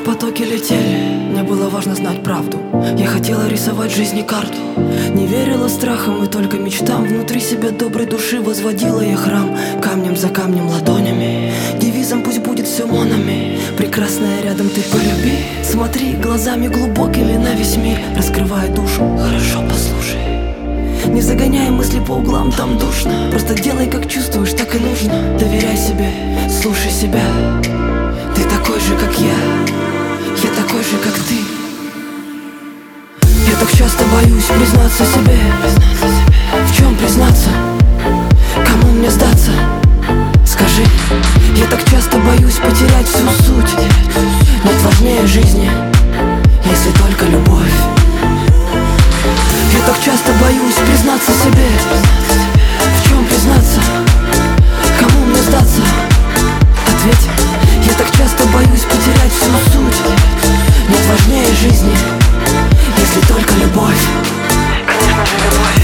потоки летели, мне было важно знать правду. Я хотела рисовать жизни карту. Не верила страхам и только мечтам. Внутри себя доброй души возводила я храм. Камнем за камнем ладонями, девизом пусть будет все монами. Прекрасная рядом ты полюби. Смотри глазами глубокими на весь мир, раскрывая душу, хорошо послушай. Не загоняй мысли по углам, там душно. Просто делай как чувствуешь, так и нужно. Доверяй себе, слушай себя. Ты такой же, как я такой же, как ты. Я так часто боюсь признаться себе. В чем признаться? Кому мне сдаться? Скажи. Я так часто боюсь потерять всю суть. Нет важнее жизни, если только любовь. Я так часто боюсь признаться себе. В чем признаться? Кому мне сдаться? Ответь. Я так часто боюсь потерять всю суть. Нет важнее жизни, если только любовь. Конечно же, любовь.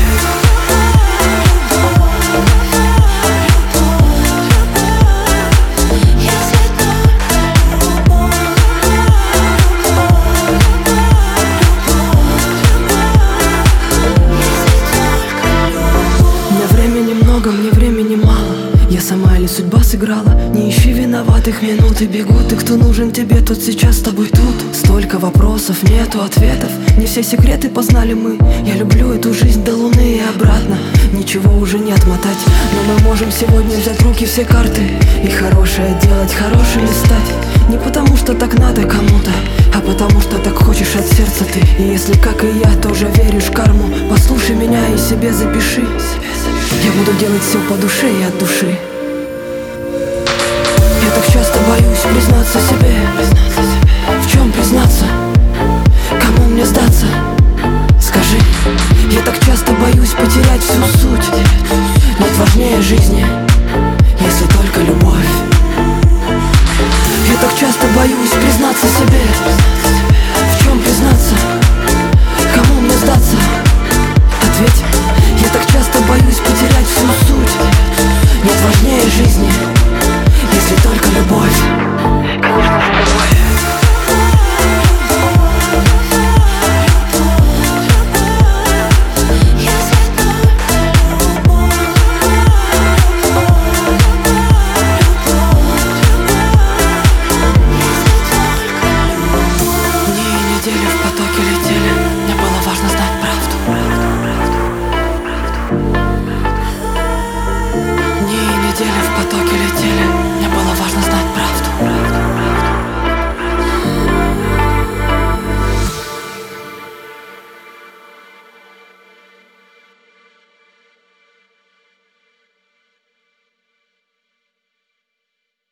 Мне времени мало. Я сама или судьба сыграла? Не ищи виноватых, минуты бегут. И кто нужен тебе, тот сейчас с тобой тут. Столько вопросов, нету ответов. Не все секреты познали мы. Я люблю эту жизнь до луны и обратно. Ничего уже не отмотать. Но мы можем сегодня взять в руки все карты и хорошее делать, хорошим стать. Не потому что так надо кому-то, а потому что так хочешь от сердца ты. И если, как и я, тоже веришь в карму, послушай меня и себе запиши. Я буду делать все по душе и от души. Я так часто боюсь признаться себе. В чем признаться? Кому мне сдаться? Скажи. Я так часто боюсь потерять всю суть. Нет важнее жизни, если только любовь.